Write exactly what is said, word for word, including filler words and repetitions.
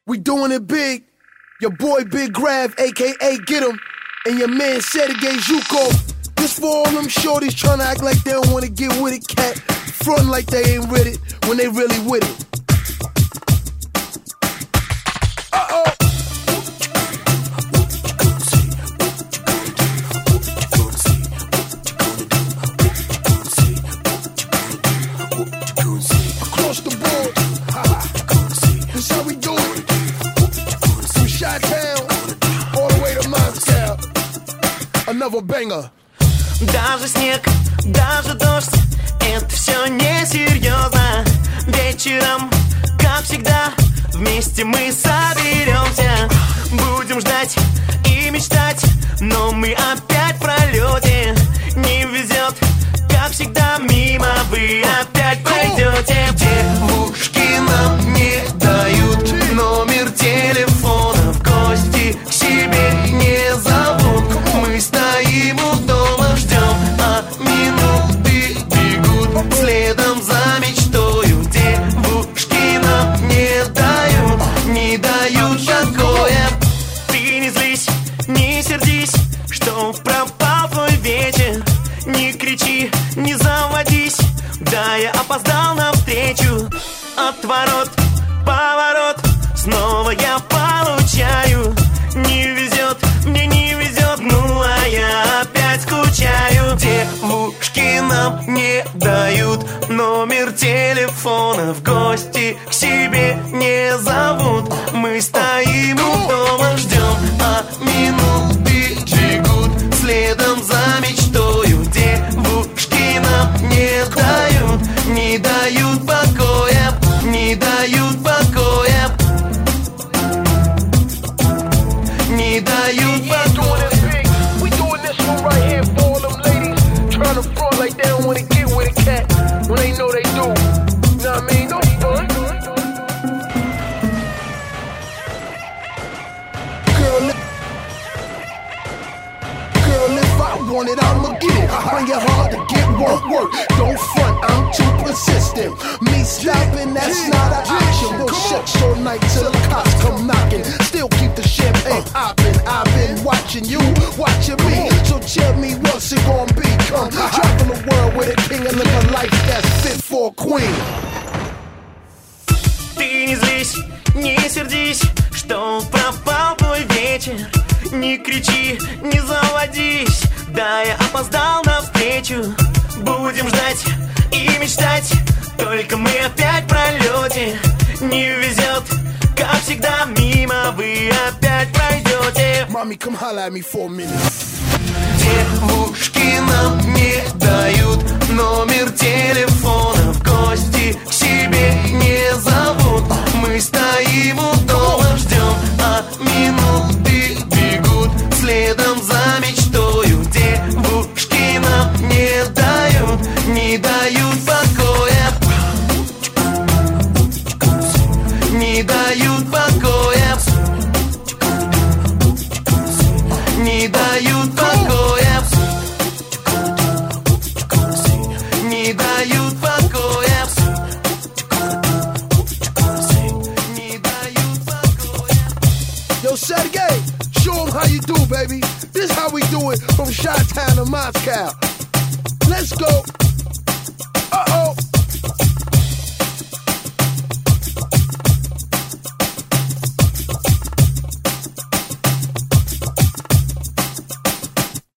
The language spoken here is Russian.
We doing it big. Your boy Big Grav, aka Get 'em, and your man Sergey Zhukov. This for all them shorties trying to act like they don't want to get with it, cat. Frontin' like they ain't with it when they really with it. Uh-oh. Across the board. This how we do it. From Chi-Town all the way to Moscow. Another banger. Даже снег, даже дождь, это все несерьезно. Вечером, как всегда, вместе мы соберемся. Будем ждать и мечтать, но мы опять в пролете. Не везет, как всегда, мимо вы опять пройдете. Девушки нам не дают номер телефона, в гости к себе не зовут. Мы стоим у дома, ждем, а минуты бегут следом за мечтою. Девушки нам не дают, не дают покоя. Ты не злись, не сердись, что пропал твой вечер. Не кричи, не заводись, да я опоздал навстречу. Отворот, поворот, снова я получаю. Не везет, мне не везет, ну а я опять скучаю. Девушки нам не дают номер телефона, в гости к себе не зовут. Мы стоим у дома, ждем, а минуты бегут следом за мечтою. Девушки нам не дают, не дают покоя, не дают покоя, не дают покоя. We doing this one right here for all them ladies trying to front like they don't want to get with a cat when they know they do. You know what I mean? No fun. Girl, girl, if I want it, I'ma get it. Bring it hard to get work, work. Don't front, I'm too persistent. Me stopping, that's not an option. We'll shut your night till the cops come knocking. Still keep the champagne popping. I've been watching you, watching me. So tell me what's it gonna be? Come travel the world with a king and live a life that's fit for a queen. Ты не злись, не сердись, что пропал твой вечер. Не кричи, не заводись, да я опоздал навстречу. Будем ждать и мечтать, только мы опять в пролете. Не везет, как всегда, мимо вы опять пройдете. Mommy, come holla at me for a minute. Девушки нам не дают номер телефона, в гости к себе не зовут. Мы стоим у дома, ждем, а минуты бегут следом за мечтою. Девушки нам не дают, не дают покоя, не дают покоя, не дают покоя, не дают покоя, не дают покоя. Yo, Sergey, show them how you do, baby. This how we do it from Chi-Town to Moscow. Let's go. Uh-oh.